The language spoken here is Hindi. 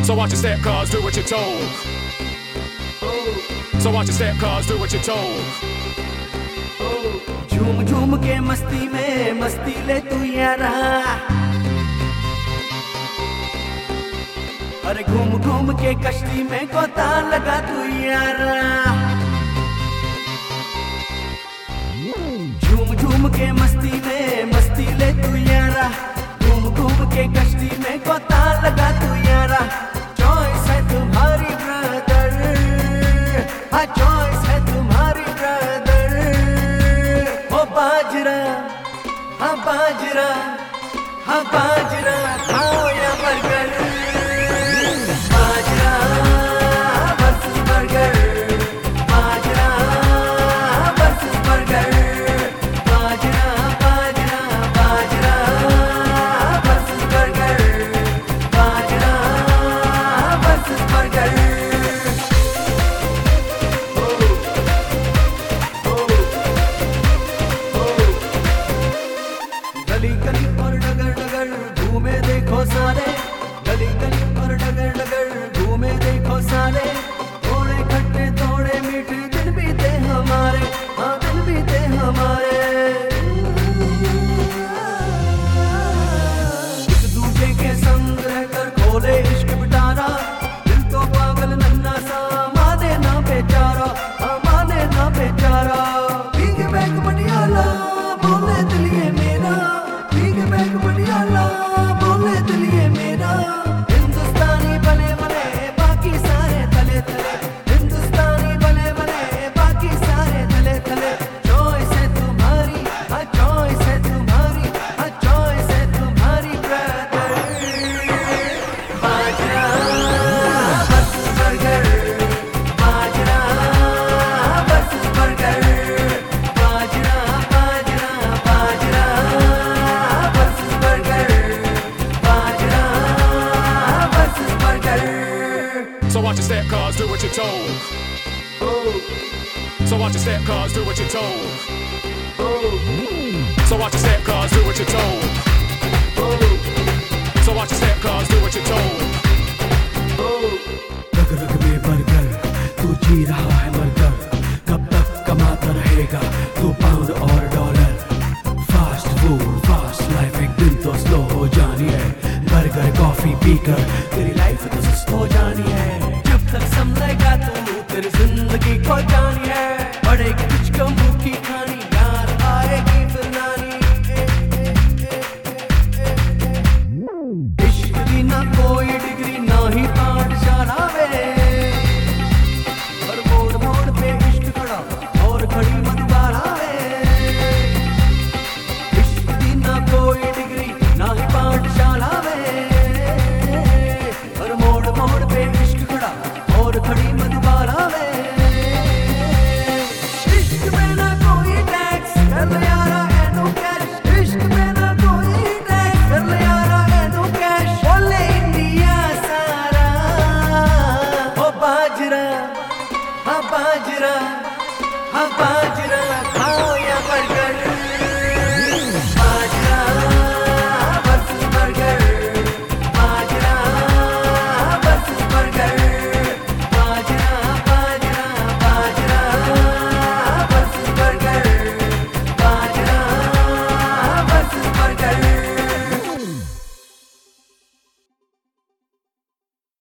So watch your step, cause do what you're told. So watch your step, cause do what you're told. झूम झूम के मस्ती में मस्ती ले तू यारा, अरे घूम घूम के कश्ती में गोता लगा तू यारा। झूम झूम के मस्ती में मस्ती ले तू यारा, घूम घूम के कश्ती में गोता लगा तू यारा। चॉइस है तुम्हारी ब्रदर, हाँ चॉइस है तुम्हारी ब्रदर। ओ बाजरा, हाँ बाजरा, हाँ बाजरा खाओ या बर्गर। बाजरा वर्सेस बर्गर, बाजरा वर्सेस बर्गर। बाजरा बाजरा बाजरा वर्सेस बर्गर, बाजरा वर्सेस बर्गर। गली गली और डगर डगर घूमे देखो सारे, गली गली और डगर डगर घूमे देखो सारे। थोड़े खट्टे थोड़े मीठे दिन बीते हमारे, हाँ दिन बीते हमारे। एक दूजे के संग रहकर खोले इश्क पिटारा, दिल तो पागल नन्ना सा माने ना बेचारा, हाँ माने ना बेचारा। भीगे बैग मटियाला बोले दिल ये मेरा, भीगे बैग मटियाला बोले दिल ये मेरा। हिंदुस्तानी बने बने बाकी सारे तले तले, हिंदुस्तानी बने बने बाकी सारे तले तले। चॉइस है तुम्हारी, हाँ चॉइस है तुम्हारी, हाँ चॉइस है तुम्हारी ब्रदर। बाजरा वर्सेस बर्गर, बाजरा वर्सेस बर्गर। बाजरा बाजरा बाजरा वर्सेस बर्गर, बाजरा versus burger. So watch your step, cause do what you're told. So watch your step, cause do what you're told. So watch your step, cause do what you're told. So watch your step, cause do what you're told. रग रग में बर्गर, तू जी रहा है मरकर। कब तक कमाता रहेगा तू पाउंड और dollar. Fast food fast life एक दिन तो स्लो हो जानी है। बर्गर कॉफी पीकर तेरी लाइफ तो सुस्त हो जानी है। जब तक समझेगा तू तेरी जिंदगी खो जानी है।